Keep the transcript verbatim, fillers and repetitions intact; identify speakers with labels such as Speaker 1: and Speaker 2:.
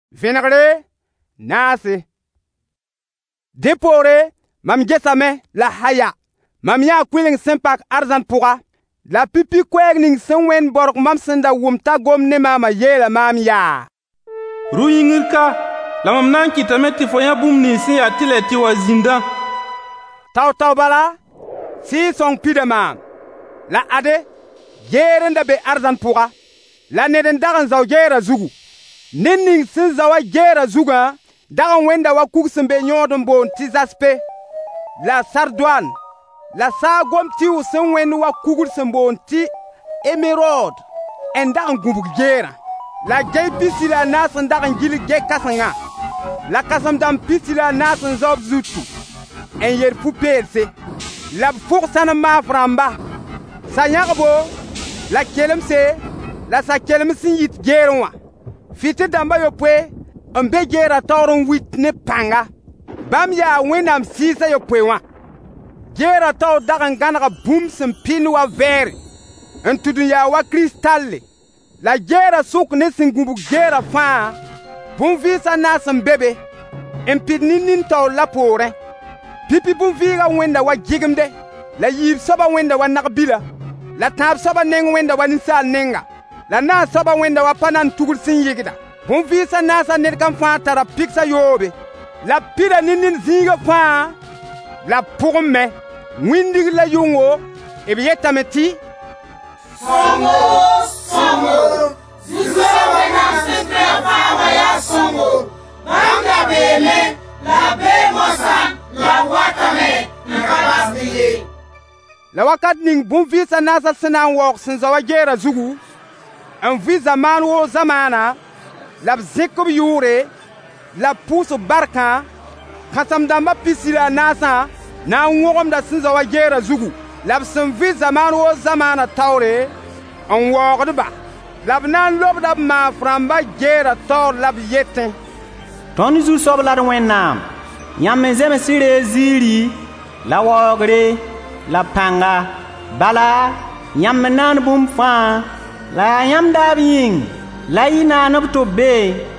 Speaker 1: Vẽnegre naase. Dépore mam gesame la haya. Mam yaa kwiling sẽn pak arzãn pʋga. La pipi koɛɛg ning sẽn wẽnd borg mam sẽn da wʋm t'a gom ne maama yeela maam yaa.
Speaker 2: Ru yĩngr ka, la mam na n kɩtame tɩ fo yã bũmb nins sẽn yaa tɩ la tɩ wa zĩndã.
Speaker 1: Tao-tao bala, Sɩɩg-sõng pida maam. La ade, geer n da be arzãn pʋga. La ned n dag n zao geerã zugu. Ned ning sẽn zao a geerã zugã dag n wẽnda wa kug sẽn be yõod n boond tɩ zaspe, la sardoan, la saa gom tɩʋʋg sẽn wẽnd wa kugr sẽn boond tɩ emerod n dag n gũbg geerã. La gɛy pisi la a naas n dag n gilg gɛ-kãsengã. La kãsem-dãmb pisi la a naas n zaoob zutu n yer pu-peelse. La b fʋg sãn n maaf rãmba. Sa-yãgbo, la kelemse, la sa-kelems sẽn yit geerẽ wã. Fɩtɩ-dãmbã yopoe n be geerã taoor n wit ne pãnga. Bãmb yaa Wẽnnaam sɩɩsã yopoe wã. Geerã taoor dag n gãnega bũmb sẽn pɩnd wa vɛɛre n tud n yaa wa kristalle. La geerã sʋk ne sẽn gũbg geerã fãa, bõn-vɩɩsã naas n be be n pid ne nin-taoor la poorẽ. Pipi bõn-vɩɩgã wẽnda wa gɩgemde, la yiib soabã wẽnda wa nag-bila, la tãab soabã neng wẽnda wa ninsaal nenga, la naas soabã wẽnda wa pa nan tugr sẽn yɩgda. Bõn-vɩɩsã naasa ned kãm fãa tara pɩgsa yoobe, la pida ne nin zĩigã fãa, la pʋgẽ me. Wĩndig la yʋngo, b yetame tɩ:
Speaker 3: Sõngo, sõngo, zu-soabã Wẽnnaam sẽn tʋʋg fãa wã yaa sõngo. Bãmb da beeme, la bee mosa, la watame n ka basd ye.
Speaker 1: La wakat ning bõn-vɩɩsã naasã sẽn na n waoog sẽn zao a geerã zugu, n vɩ zamaan woo zamaana, la b zẽk b yʋʋre, la b pʋʋs b barkã, kãsem-dãmbã pisi la a naasã na n wõgemda sẽn zao a geerã zugu. La b sẽn vɩ zamaan woo zamaana taoore n waoogdba. La b na n lobda b maaf rãmbã geerã taoor la b yetẽ:
Speaker 4: Tõnd zu-soab la d Wẽnnaam, yãmb me zems ree ziiri, la waoogre, la pãnga. Bala, yãmb me naan bũmb fãa, la yaa yãmb daab yĩng, la y naan b tʋb be.